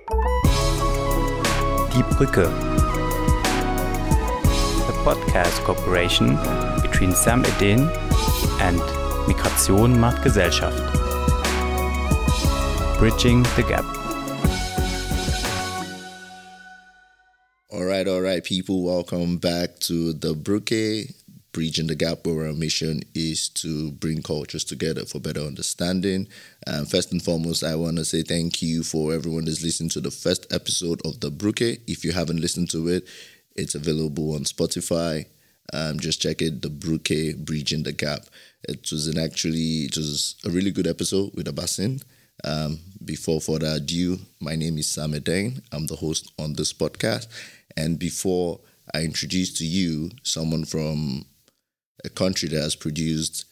Die Brücke. A podcast cooperation between Sam Edin and Migration macht Gesellschaft. Bridging the gap. All right, people. Welcome back to the Brücke, Bridging the Gap, where our mission is to bring cultures together for better understanding. First and foremost, I want to say thank you for everyone that's listened to the first episode of the Brücke. If you haven't listened to it, it's available on Spotify. Just check it, the Brücke, Bridging the Gap. It was a really good episode with Abasin. Before further ado, my name is Sam Edin. I'm the host on this podcast. And before I introduce to you someone from a country that has produced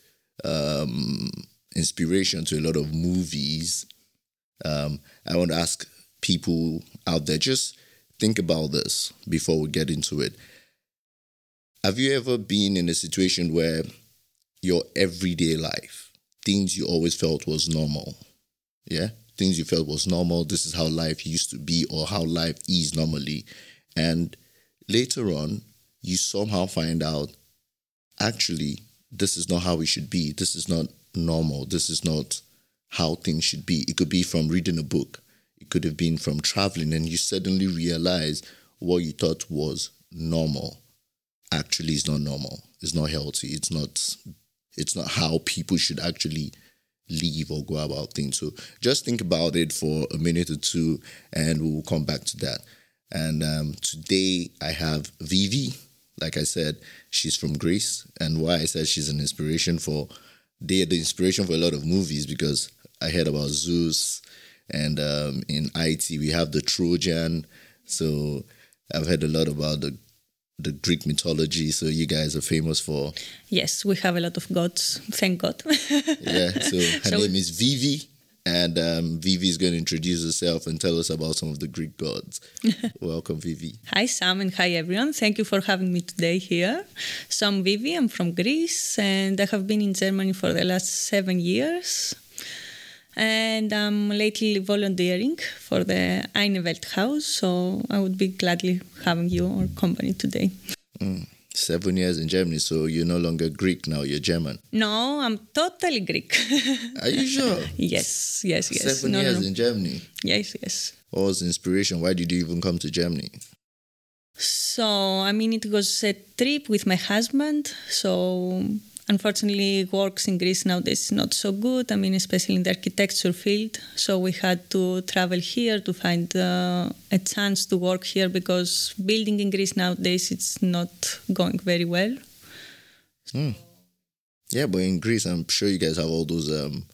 inspiration to a lot of movies, I want to ask people out there, just think about this before we get into it. Have you ever been in a situation where your everyday life, things you always felt was normal, things you felt was normal, this is how life used to be or how life is normally, and later on, you somehow find out, actually, this is not how it should be. This is not normal. This is not how things should be. It could be from reading a book. It could have been from traveling, and you suddenly realize what you thought was normal actually is not normal. It's not healthy. It's not how people should actually live or go about things. So just think about it for a minute or two, and we'll come back to that. And today I have Vivi. Like I said, she's from Greece. And why I said she's an inspiration for, the inspiration for a lot of movies, because I heard about Zeus, and in IT we have the Trojan. So I've heard a lot about the Greek mythology. So you guys are famous for... Yes, we have a lot of gods. Thank God. Yeah, so her name is Vivi. And Vivi is going to introduce herself and tell us about some of the Greek gods. Welcome, Vivi. Hi, Sam, and hi, everyone. Thank you for having me today here. So I'm Vivi. I'm from Greece, and I have been in Germany for the last 7 years. And I'm lately volunteering for the Eine Welthaus, so I would be gladly having your company today. 7 years in Germany, so you're no longer Greek now, you're German. No, I'm totally Greek. Are you sure? Yes. 7 years in Germany? Yes. What was the inspiration? Why did you even come to Germany? So, it was a trip with my husband. So, unfortunately, works in Greece nowadays is not so good. Especially in the architecture field. So we had to travel here to find a chance to work here, because building in Greece nowadays, it's not going very well. Yeah, but in Greece, I'm sure you guys have all those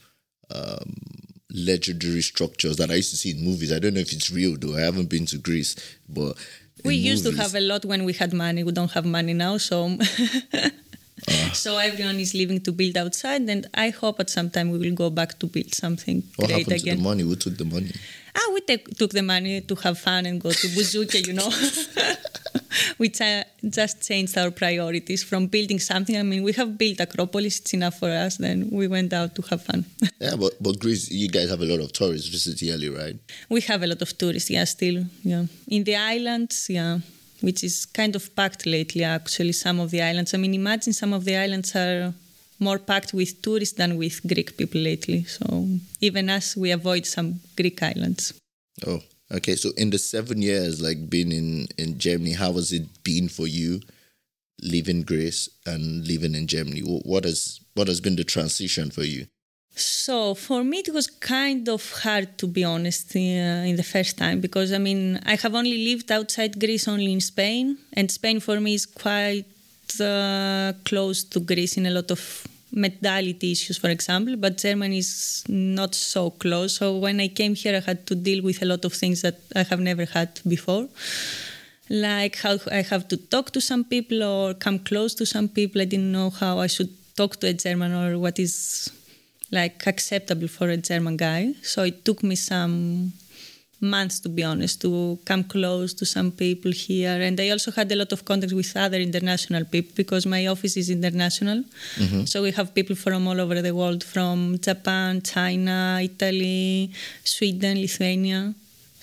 legendary structures that I used to see in movies. I don't know if it's real, though. I haven't been to Greece, but we used to have a lot when we had money. We don't have money now, so... So everyone is leaving to build outside, and I hope at some time we will go back to build something what great happened again. To the money? Who took the money? We took the money to have fun and go to Bouzouki, We just changed our priorities from building something. We have built Acropolis, it's enough for us. Then we went out to have fun. Yeah, but Greece, you guys have a lot of tourists visit yearly, right? We have a lot of tourists, still. In the islands, which is kind of packed lately, actually, some of the islands. Imagine some of the islands are more packed with tourists than with Greek people lately. So even us, we avoid some Greek islands. Oh, okay. So in the 7 years, being in Germany, how has it been for you leaving Greece and living in Germany? What has been the transition for you? So for me, it was kind of hard, to be honest, in the first time, because, I have only lived outside Greece, only in Spain. And Spain for me is quite close to Greece in a lot of mentality issues, for example. But Germany is not so close. So when I came here, I had to deal with a lot of things that I have never had before. Like how I have to talk to some people or come close to some people. I didn't know how I should talk to a German or what is... acceptable for a German guy. So it took me some months, to be honest, to come close to some people here. And I also had a lot of contact with other international people, because my office is international. Mm-hmm. So we have people from all over the world, from Japan, China, Italy, Sweden, Lithuania.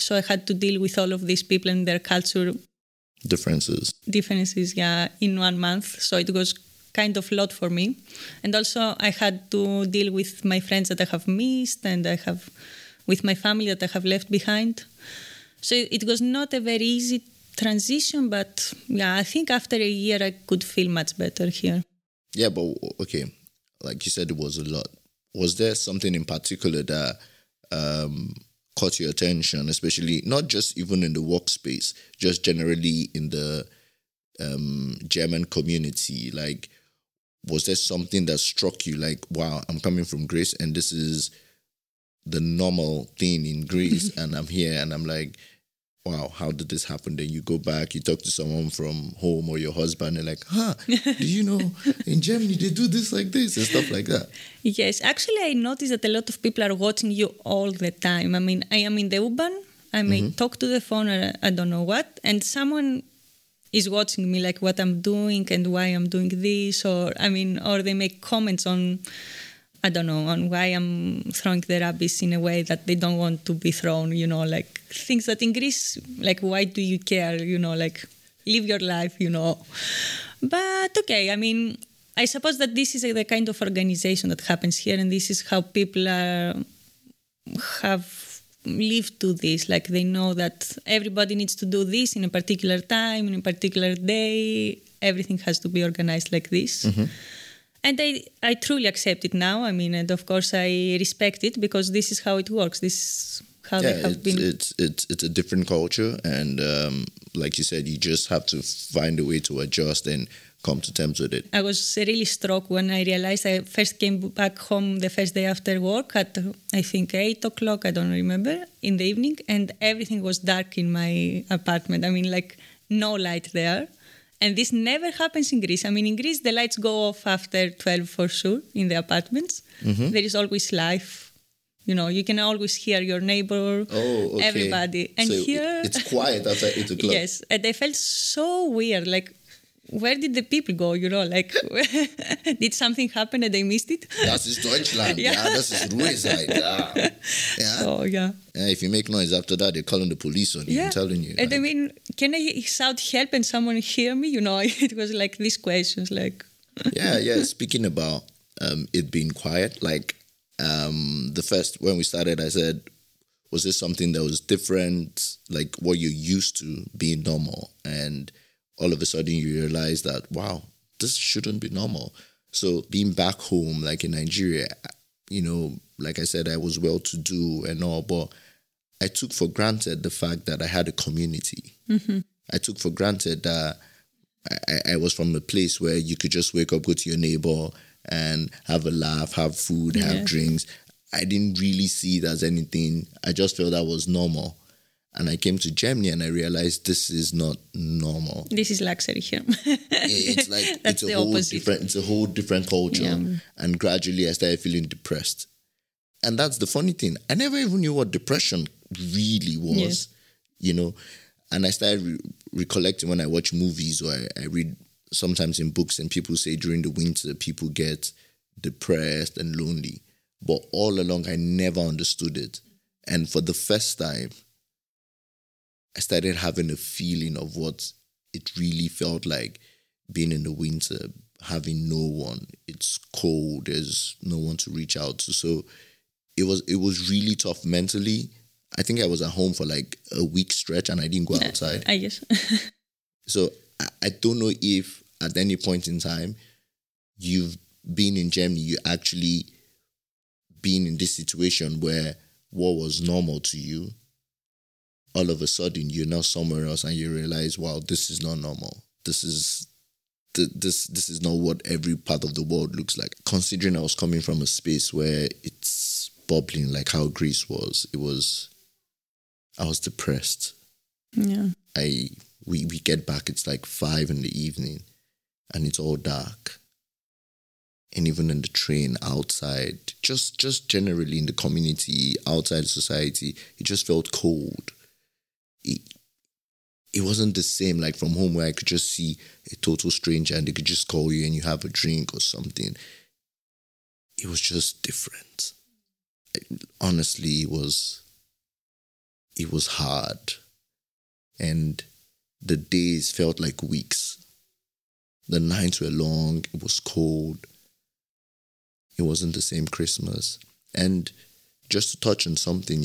So I had to deal with all of these people and their culture Differences. in 1 month. So it was kind of a lot for me. And also I had to deal with my friends that I have missed and I have with my family that I have left behind. So it was not a very easy transition, but I think after a year I could feel much better here. Yeah, but okay, like you said, it was a lot. Was there something in particular that caught your attention, especially not just even in the workspace, just generally in the German community? Like, was there something that struck you like, wow, I'm coming from Greece and this is the normal thing in Greece and I'm here and I'm like, wow, how did this happen? Then you go back, you talk to someone from home or your husband and like, do you know in Germany they do this like this and stuff like that? Yes, actually I noticed that a lot of people are watching you all the time. I mean, I am in the U-Bahn, I may talk to the phone or I don't know what, and someone is watching me like what I'm doing and why I'm doing this, or they make comments on, I don't know, on why I'm throwing the rubbish in a way that they don't want to be thrown, like things that in Greece, like why do you care, like live your life, But okay, I suppose that this is the kind of organization that happens here and this is how people have lived to this. Like they know that everybody needs to do this in a particular time, in a particular day. Everything has to be organized like this. Mm-hmm. And I truly accept it now. And of course I respect it because this is how it works. This is how they have been. It's a different culture. And like you said, you just have to find a way to adjust and come to terms with it. I was really struck when I realized I first came back home the first day after work at, I think, 8 o'clock, I don't remember, in the evening. And everything was dark in my apartment. Like no light there. And this never happens in Greece. In Greece, the lights go off after 12 for sure in the apartments. Mm-hmm. There is always life. You can always hear your neighbor, everybody. And so here... it's quiet after 8 o'clock. Yes. And I felt so weird. Like, where did the people go? Like, did something happen and they missed it? Das ist Deutschland. Yeah, das ist Ruhezeit. Yeah. So, yeah. If you make noise after that, they're calling the police on you and telling you. And can I shout help and someone hear me? It was like these questions. Like. Yeah. Speaking about it being quiet, like the first, when we started, I said, was this something that was different? Like what you're used to being normal? And all of a sudden you realize that, wow, this shouldn't be normal. So being back home, like in Nigeria, like I said, I was well-to-do and all, but I took for granted the fact that I had a community. Mm-hmm. I took for granted that I was from a place where you could just wake up, go to your neighbor and have a laugh, have food, have drinks. I didn't really see it as anything. I just felt that was normal. And I came to Germany and I realized this is not normal. This is luxury here. It's like it's a whole different culture. Yeah. And gradually I started feeling depressed. And that's the funny thing. I never even knew what depression really was, And I started recollecting when I watch movies or I read sometimes in books and people say during the winter people get depressed and lonely. But all along I never understood it. And for the first time, I started having a feeling of what it really felt like being in the winter, having no one. It's cold. There's no one to reach out to. So it was really tough mentally. I think I was at home for like a week stretch and I didn't go outside. I guess. So I don't know if at any point in time you've been in Germany, you actually been in this situation where what was normal to you, all of a sudden you're now somewhere else and you realize, wow, this is not normal. This is not what every part of the world looks like. Considering I was coming from a space where it's bubbling like how Greece was, I was depressed. Yeah. We get back, it's like 5 p.m. and it's all dark. And even in the train, outside, just generally in the community, outside society, it just felt cold. It wasn't the same like from home where I could just see a total stranger and they could just call you and you have a drink or something. It was just different. Honestly, it was it was hard. And the days felt like weeks. The nights were long. It was cold. It wasn't the same Christmas. And just to touch on something,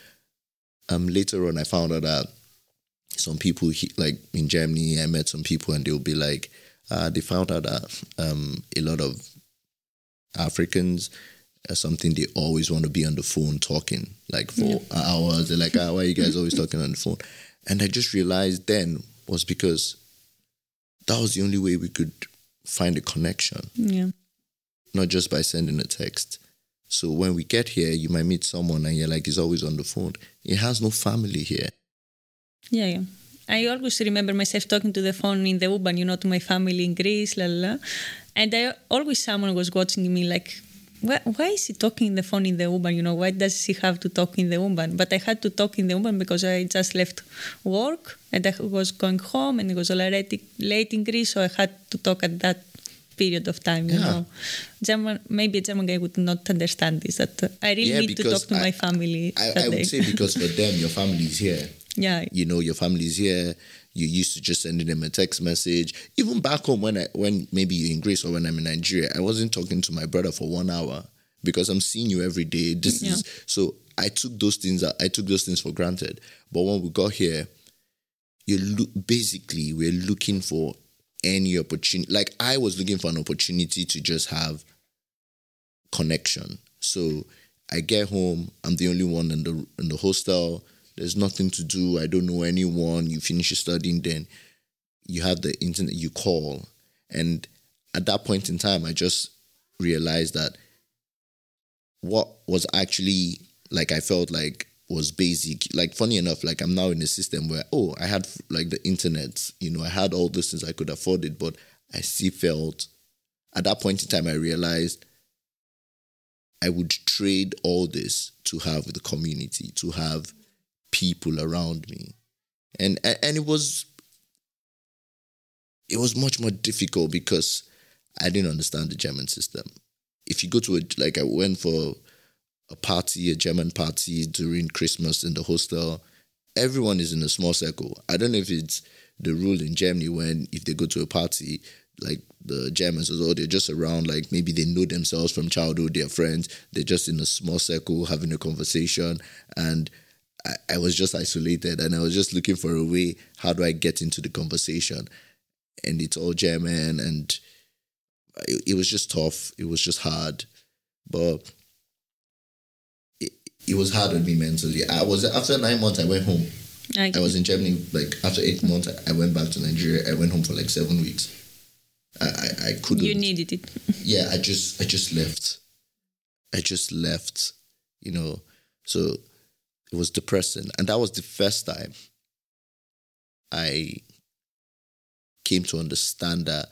later on I found out that some people, like in Germany, I met some people and they'll be like, they found out that a lot of Africans, something they always want to be on the phone talking, like for hours. They're like, why are you guys always talking on the phone? And I just realized then was because that was the only way we could find a connection. Yeah. Not just by sending a text. So when we get here, you might meet someone and you're like, he's always on the phone. He has no family here. Yeah. I always remember myself talking to the phone in the U-Bahn, to my family in Greece, And someone was watching me like, why is he talking in the phone in the U-Bahn? Why does he have to talk in the U-Bahn? But I had to talk in the U-Bahn because I just left work and I was going home and it was already late in Greece, so I had to talk at that period of time, Maybe a German guy would not understand this, that I really need to talk to my family. I would say because for them, your family is here. Yeah. Your family is here. You're used to just sending them a text message. Even back home, when maybe you're in Greece or when I'm in Nigeria, I wasn't talking to my brother for 1 hour because I'm seeing you every day. So I took those things for granted. But when we got here, basically we're looking for any opportunity. Like I was looking for an opportunity to just have connection. So I get home, I'm the only one in the hostel. There's nothing to do. I don't know anyone. You finish your studying, then you have the internet, you call. And at that point in time, I just realized that what was actually, like, I felt like was basic. Like, funny enough, like, I'm now in a system where, I had, like, the internet. I had all those things, I could afford it. But I still felt, at that point in time, I realized I would trade all this to have the community, to have people around me. And it was much more difficult because I didn't understand the German system. If you go to I went for a German party during Christmas in the hostel, everyone is in a small circle. I don't know if it's the rule in Germany when if they go to a party, like the Germans, they're just around, like maybe they know themselves from childhood, they're friends, they're just in a small circle having a conversation, and I was just isolated and I was just looking for a way, how do I get into the conversation? And it's all German and it was just tough. It was just hard. But it was hard on me mentally. After 9 months, I went home. I was in Germany, like after 8 months, I went back to Nigeria. I went home for like 7 weeks. I couldn't. You needed it. Yeah, I just left. So it was depressing. And that was the first time I came to understand that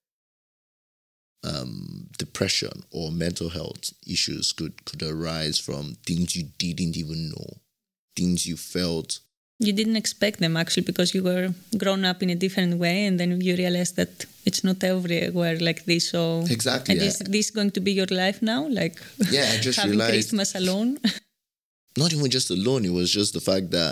depression or mental health issues could arise from things you didn't even know, things you felt. You didn't expect them, actually, because you were grown up in a different way, and then you realized that it's not everywhere like this. So exactly. And is this going to be your life now? Like, I just having realized Christmas alone? Not even just alone. It was just the fact that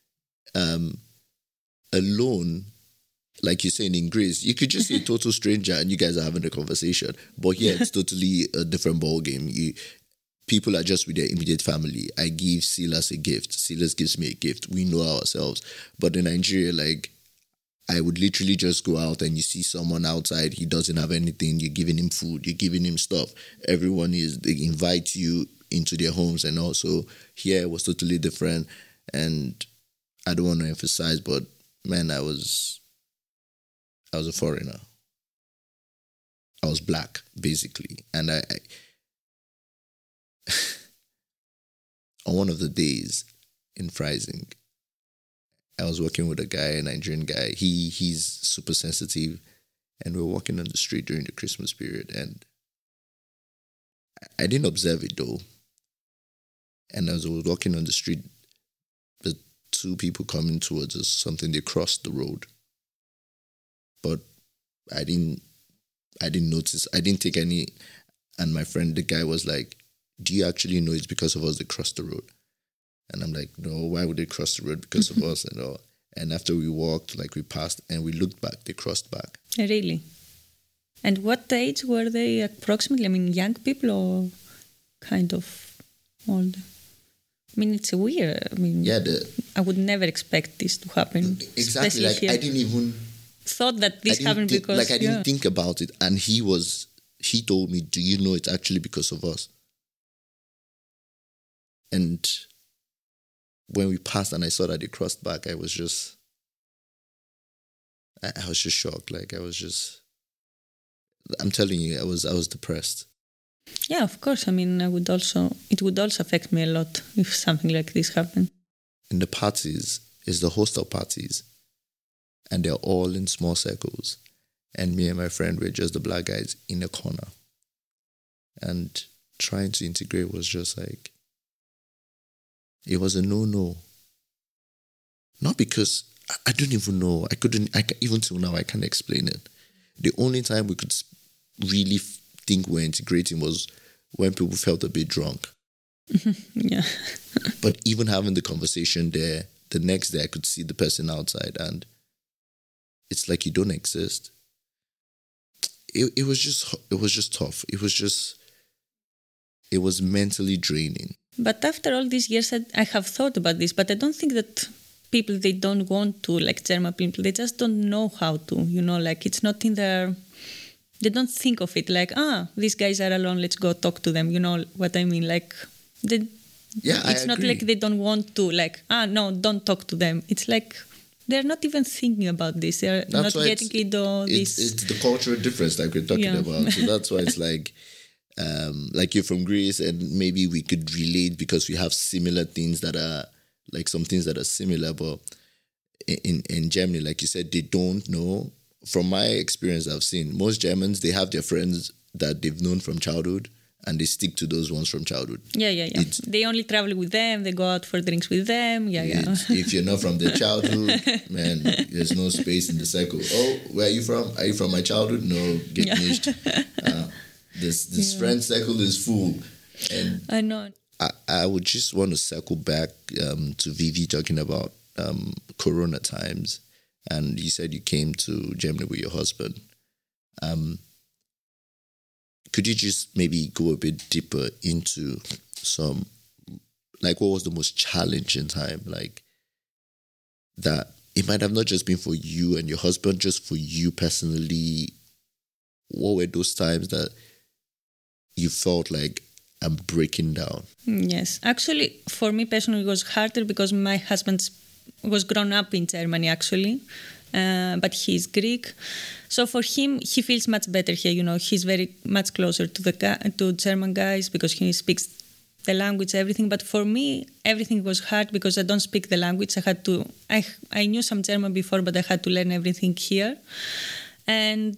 alone, like you're saying in Greece, you could just see a total stranger and you guys are having a conversation. But here, it's totally a different ballgame. People are just with their immediate family. I give Silas a gift. Silas gives me a gift. We know ourselves. But in Nigeria, like, I would literally just go out and you see someone outside, he doesn't have anything, you're giving him food, you're giving him stuff. They invite you into their homes, and also here it was totally different. And I don't want to emphasize, but man, I was a foreigner. I was black, basically. And I on one of the days in Freising, I was working with a Nigerian guy. He's super sensitive, and we were walking on the street during the Christmas period, and I didn't observe it though. And as I was walking on the street, the two people coming towards us, they crossed the road. But I didn't notice. I didn't take any. And my friend, the guy, was like, "Do you actually know it's because of us they crossed the road?" And I'm like, no, why would they cross the road because of us and all? And after we walked, like we passed and we looked back, they crossed back. Really? And what age were they approximately? I mean, young people or kind of older? I mean, it's weird. I mean, Yeah, I would never expect this to happen. exactly. Like here. I didn't even thought that this happened because I didn't think about it. And he told me, do you know it's actually because of us? And when we passed and I saw that they crossed back, I was just shocked. Like I'm telling you, I was depressed. Yeah, of course. I mean, it would also affect me a lot if something like this happened. In the parties, it's the hostel parties, and they're all in small circles. And me and my friend were just the black guys in a corner. And trying to integrate was just like, it was a no-no. Not because, I don't even know, even till now I can't explain it. The only time we could really think we're integrating was when people felt a bit drunk. Yeah. But even having the conversation there, the next day I could see the person outside and it's like you don't exist. It was just tough. It was mentally draining. But after all these years, I have thought about this, but I don't think that people, they don't want to, like German people, they just don't know how to, like it's not in their, they don't think of it like, these guys are alone, let's go talk to them, you know what I mean? Like, it's not like they don't want to, like, no, don't talk to them. It's like, they're not even thinking about this. They're not getting rid of this. It's the cultural difference like we're talking about. So that's why it's like you're from Greece and maybe we could relate because we have similar things that are, like some things that are similar. But in Germany, like you said, they don't know. From my experience I've seen, most Germans, they have their friends that they've known from childhood and they stick to those ones from childhood. Yeah. They only travel with them. They go out for drinks with them. Yeah. If you're not from their childhood, man, there's no space in the circle. Oh, where are you from? Are you from my childhood? No, get niched. This friend circle is full. And I know. I would just want to circle back to Vivi talking about Corona times. And you said you came to Germany with your husband. Could you just maybe go a bit deeper into some, like what was the most challenging time? Like that it might have not just been for you and your husband, just for you personally. What were those times that you felt like I'm breaking down? Yes. Actually, for me personally, it was harder because my husband was grown up in Germany, actually. But he's Greek. So for him, he feels much better here. He's very much closer to German guys because he speaks the language, everything. But for me, everything was hard because I don't speak the language. I knew some German before, but I had to learn everything here. And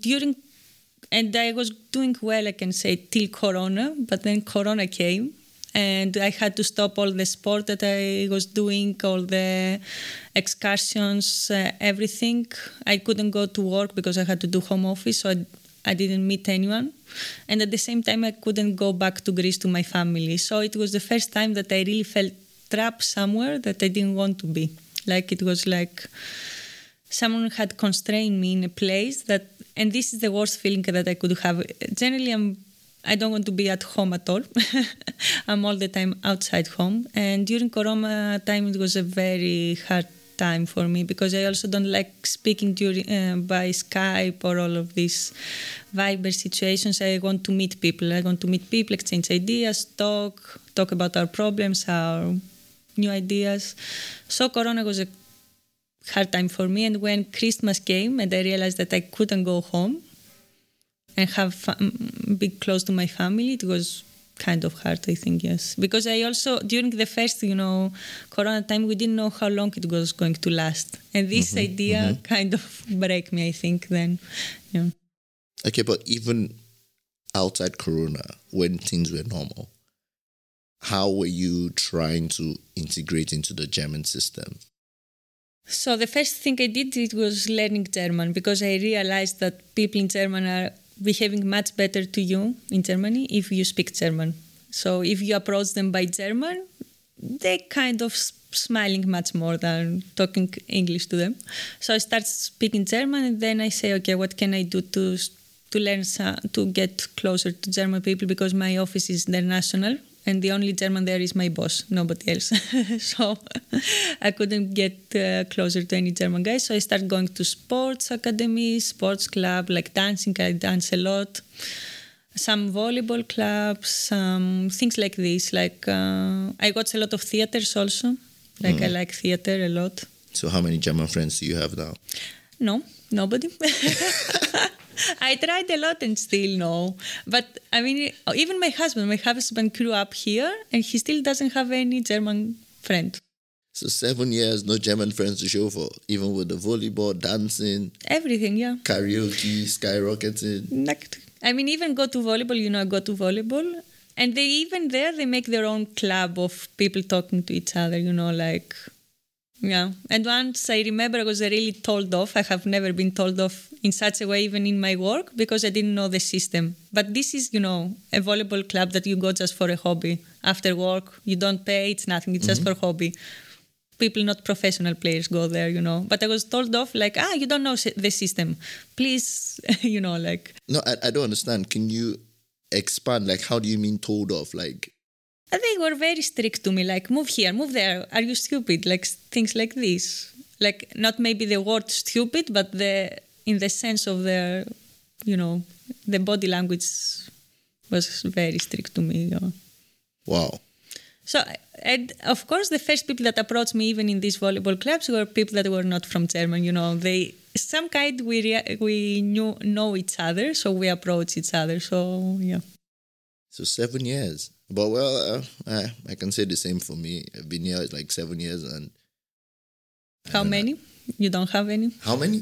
I was doing well, I can say, till Corona. But then Corona came. And I had to stop all the sport that I was doing, all the excursions, everything. I couldn't go to work because I had to do home office, so I didn't meet anyone. And at the same time, I couldn't go back to Greece to my family. So it was the first time that I really felt trapped somewhere that I didn't want to be. Like it was like someone had constrained me in a place that, and this is the worst feeling that I could have. Generally, I don't want to be at home at all. I'm all the time outside home. And during Corona time, it was a very hard time for me because I also don't like speaking by Skype or all of these Viber situations. I want to meet people. Exchange ideas, talk about our problems, our new ideas. So Corona was a hard time for me. And when Christmas came and I realized that I couldn't go home and be close to my family, it was kind of hard, I think, yes. Because I also, during the first, Corona time, we didn't know how long it was going to last. And this idea kind of broke me, I think, then. Yeah. Okay, but even outside Corona, when things were normal, how were you trying to integrate into the German system? So the first thing I did, it was learning German, because I realized that people in German are behaving much better to you in Germany if you speak German. So if you approach them by German, they kind of smiling much more than talking English to them. So I start speaking German, and then I say, okay, what can I do to learn to get closer to German people, because my office is international and the only German there is my boss, nobody else. So I couldn't get closer to any German guys. So I started going to sports academy, sports club, like dancing. I dance a lot. Some volleyball clubs, some things like this. Like I watch a lot of theaters also. Like I like theater a lot. So how many German friends do you have now? No, nobody. I tried a lot and still no. But I mean, even my husband grew up here and he still doesn't have any German friend. So 7 years, no German friends to show for, even with the volleyball, dancing, everything, yeah. karaoke, skyrocketing. I mean, even go to volleyball, I go to volleyball. And they make their own club of people talking to each other, like, yeah. And once I remember I was really told off. I have never been told off in such a way, even in my work, because I didn't know the system. But this is, a volleyball club that you go just for a hobby. After work, you don't pay, it's nothing, it's just for hobby. People, not professional players, go there, But I was told off, like, you don't know the system. Please, like... No, I don't understand. Can you expand? Like, how do you mean told off? Like... They were very strict to me, like, move here, move there. Are you stupid? Like, things like this. Like, not maybe the word stupid, but in the sense of their, the body language was very strict to me. Wow. So, and of course, the first people that approached me, even in these volleyball clubs, were people that were not from Germany. We know each other, so we approach each other. So, yeah. So 7 years. But, well, I can say the same for me. I've been here like 7 years. And how many? You don't have any? How many?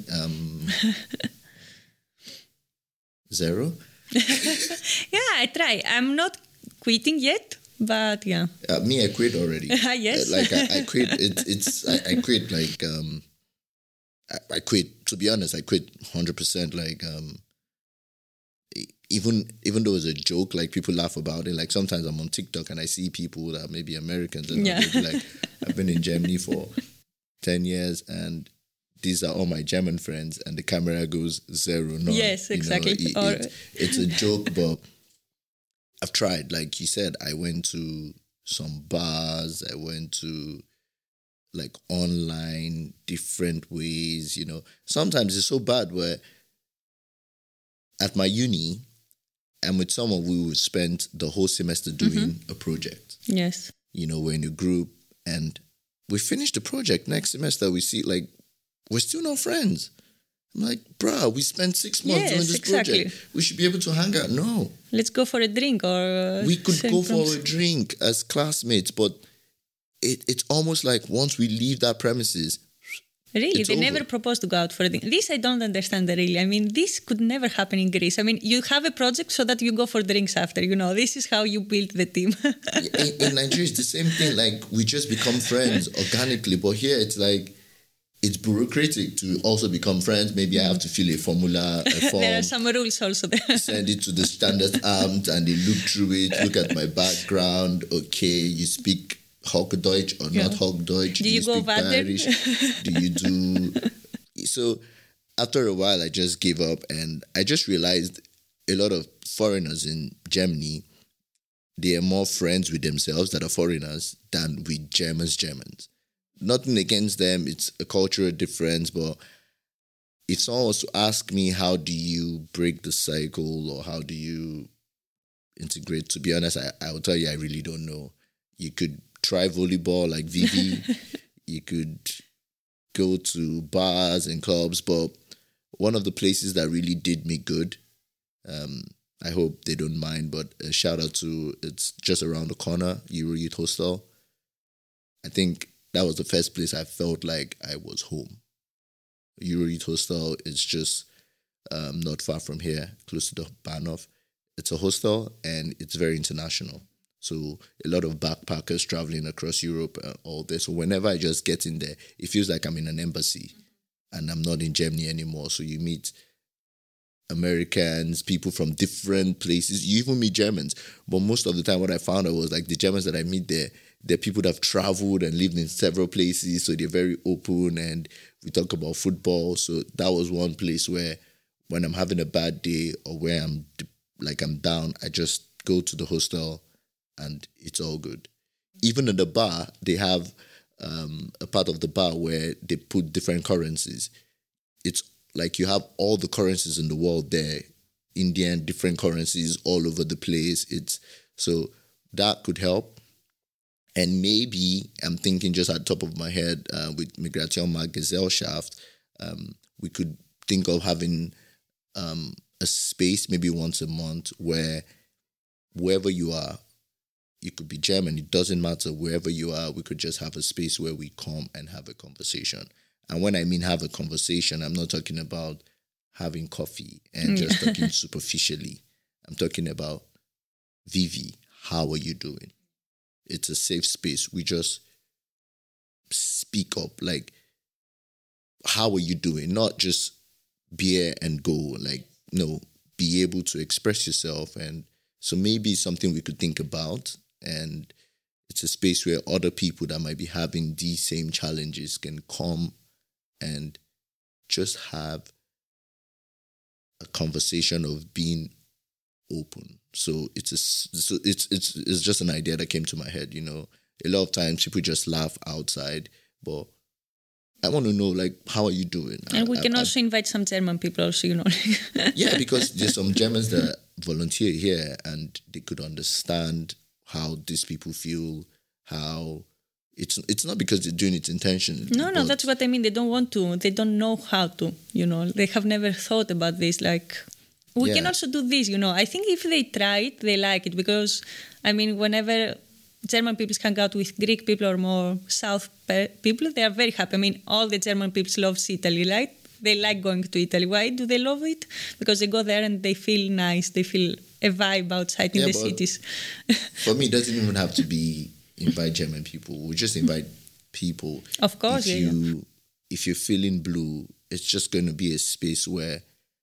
0. Yeah, I try. I'm not quitting yet, but yeah. Me, I quit already. Yes. I quit. I quit like, I quit, to be honest, I quit 100%. Like, even though it's a joke, like people laugh about it. Like sometimes I'm on TikTok and I see people that may be Americans and they'll be like, I've been in Germany for 10 years and these are all my German friends, and the camera goes 0, none. Yes, exactly. It's a joke, but I've tried. Like you said, I went to some bars, I went to like online, different ways, Sometimes it's so bad where at my uni, and with someone, we would spend the whole semester doing a project. Yes. We're in a group and we finish the project. Next semester, we see like, we're still not friends. I'm like, bruh, we spent 6 months doing this project. We should be able to hang out. No. Let's go for a drink or... We could go for a drink as classmates, but it's almost like once we leave that premises... Really? They never proposed to go out for a drink. This I don't understand really. I mean, this could never happen in Greece. I mean, you have a project so that you go for drinks after, This is how you build the team. In Nigeria, it's the same thing. Like, we just become friends organically. But here, it's like, it's bureaucratic to also become friends. Maybe I have to fill a form. There are some rules also there. Send it to the standard armed and they look through it, look at my background. Okay, you speak Hochdeutsch or not Hochdeutsch? Do you go speak Bayerisch? Do you do... So after a while, I just gave up and I just realized a lot of foreigners in Germany, they are more friends with themselves that are foreigners than with Germans. Nothing against them, it's a cultural difference, but if someone was to ask me, how do you break the cycle or how do you integrate, to be honest, I will tell you, I really don't know. You could try volleyball like Vivi. You could go to bars and clubs, but one of the places that really did me good, I hope they don't mind, but a shout out to, it's just around the corner, Euro Youth Hostel. I think that was the first place I felt like I was home. Euro Youth Hostel is just not far from here, close to the Bahnhof. It's a hostel and it's very international. So a lot of backpackers traveling across Europe and all this. So whenever I just get in there, it feels like I'm in an embassy and I'm not in Germany anymore. So you meet Americans, people from different places. You even meet Germans. But most of the time what I found out was like the Germans that I meet there, they're people that have traveled and lived in several places, so they're very open, and we talk about football. So that was one place where when I'm having a bad day or where I'm down, I just go to the hostel and it's all good. Even in the bar, they have a part of the bar where they put different currencies. It's like you have all the currencies in the world there, Indian, different currencies all over the place. So that could help. And maybe I'm thinking just at the top of my head with Migration Marktgesellschaft, we could think of having a space maybe once a month where wherever you are, you could be German, it doesn't matter, wherever you are, we could just have a space where we come and have a conversation. And when I mean have a conversation, I'm not talking about having coffee and just talking superficially. I'm talking about, Vivi, how are you doing? It's a safe space. We just speak up, like, how are you doing? Not just beer and go, like, no, be able to express yourself. And so maybe something we could think about, and it's a space where other people that might be having these same challenges can come and just have a conversation of being open. So it's just an idea that came to my head. You know, a lot of times people just laugh outside, but I want to know, like, how are you doing? And we can also invite some German people also, you know. Yeah, because there's some Germans that volunteer here and they could understand how these people feel, how it's not because they're doing it intentionally. No, that's what I mean. They don't want to. They don't know how to, you know. They have never thought about this. Like, we can also do this, you know. I think if they try it, they like it. Because, I mean, whenever German people hang out with Greek people or more South people, they are very happy. I mean, all the German people love Italy, right? They like going to Italy. Why do they love it? Because they go there and they feel nice. They feel a vibe outside in the cities. For me, it doesn't even have to be invite German people. We just invite people. Of course, if you're feeling blue, it's just going to be a space where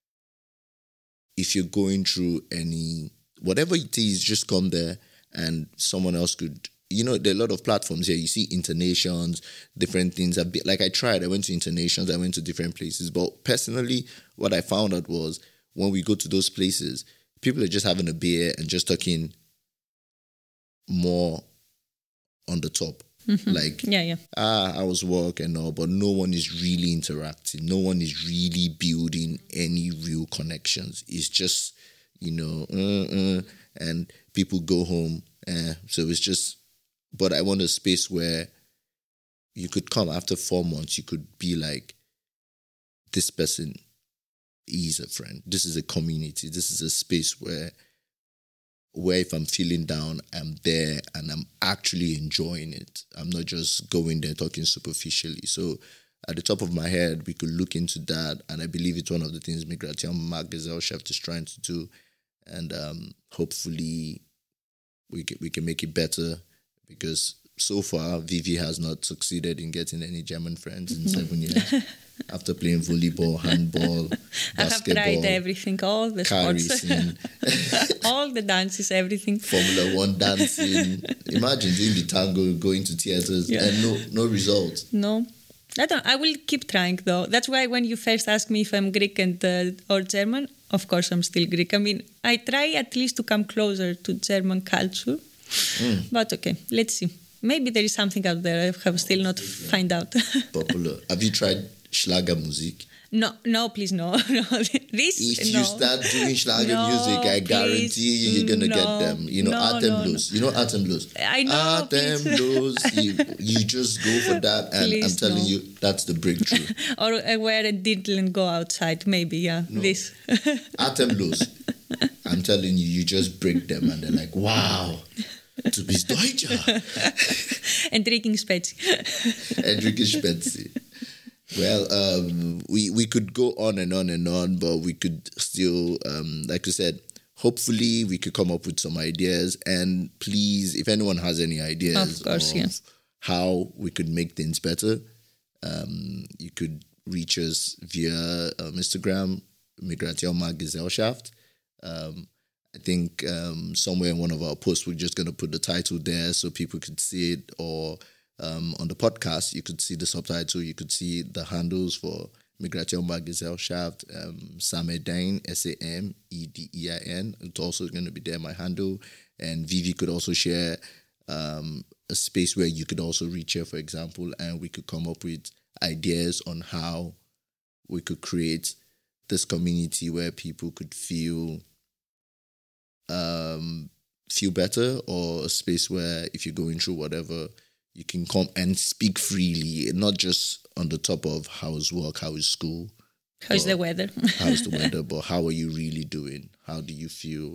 if you're going through whatever it is, just come there and someone else could, you know, there are a lot of platforms here. You see Internations, different things. I went to Internations, I went to different places. But personally, what I found out was when we go to those places, people are just having a beer and just talking more on the top. Mm-hmm. Like, I was work and all, but no one is really interacting. No one is really building any real connections. It's just, you know, and people go home. So it's just, but I want a space where you could come after 4 months, you could be like, this person is a friend. This is a community. This is a space where if I'm feeling down, I'm there and I'm actually enjoying it. I'm not just going there talking superficially. So at the top of my head, we could look into that. And I believe it's one of the things Migration Marktgesellschaft is trying to do. And hopefully we can make it better, because so far Vivi has not succeeded in getting any German friends in 7 years. After playing volleyball, handball, basketball. I have tried everything, all the sports. Racing, all the dances, everything. Formula 1 dancing. Imagine doing the tango, going to theaters, and no results. No. I will keep trying, though. That's why when you first asked me if I'm Greek or German, of course I'm still Greek. I mean, I try at least to come closer to German culture. But okay, let's see. Maybe there is something out there I have still not find out. Popular. Have you tried Schlagermusik? No, please, no. If you start doing Schlager music, I guarantee you're going to get them. You know, Atemlos. You know Atemlos? I know. Atemlos. You just go for that, and please, I'm telling you, that's the breakthrough. Or I wear a dirndl and go outside, maybe, yeah. No. This. Atemlos. I'm telling you, you just break them, and they're like, wow. Du bist Deutscher. And drinking Spezi. Well, we could go on and on and on, but we could still, like I said, hopefully we could come up with some ideas. And please, if anyone has any ideas of how we could make things better, you could reach us via Instagram, Migration Marktgesellschaft. I think somewhere in one of our posts, we're just going to put the title there so people could see it, or on the podcast, you could see the subtitle, you could see the handles for Migration Gesellschaft, Samedein, Samedein. It's also going to be there, my handle. And Vivi could also share a space where you could also reach her, for example, and we could come up with ideas on how we could create this community where people could feel better, or a space where if you're going through whatever, you can come and speak freely, not just on the top of how's work, how is school, how's the weather, how's the weather, but how are you really doing? How do you feel?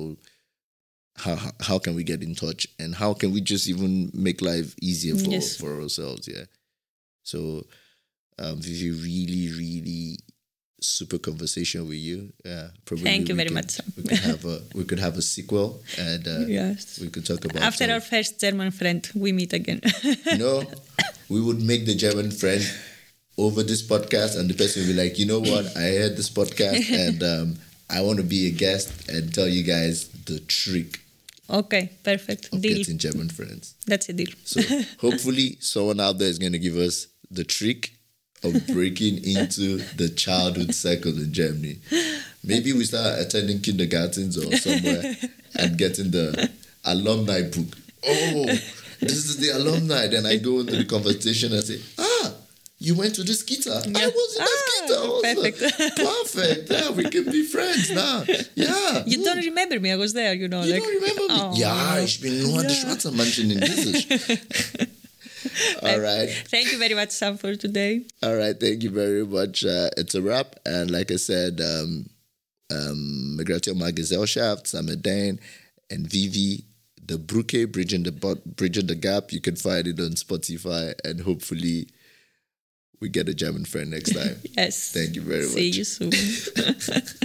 How can we get in touch, and how can we just even make life easier for ourselves? Yeah. So, Vivi, really, really super conversation with you. Probably Thank you very much. We could have a sequel, and yes, we could talk about after our first German friend, we meet again. We would make the German friend over this podcast, and the person will be like, you know what, I heard this podcast, and I want to be a guest and tell you guys the trick. Okay, perfect. Of Deal. Getting German friends. That's a deal. So hopefully someone out there is going to give us the trick of breaking into the childhood circle in Germany. Maybe we start attending kindergartens or somewhere and getting the alumni book. Oh, this is the alumni. Then I go into the conversation and say, you went to this guitar. Yeah. I was in this guitar also. Perfect. Perfect. Yeah, we can be friends now. Yeah. You don't remember me. I was there, You don't remember me? Oh. Ja, ich bin nur der schwarze Menschen in dieses. All right. Thank you very much, Sam, for today. All right. Thank you very much. It's a wrap. And like I said, Migration Gesellschaft, Samedein, and Vivi, the Brücke, Bridging the Gap. You can find it on Spotify, and hopefully we get a German friend next time. Yes. Thank you very much. See you soon.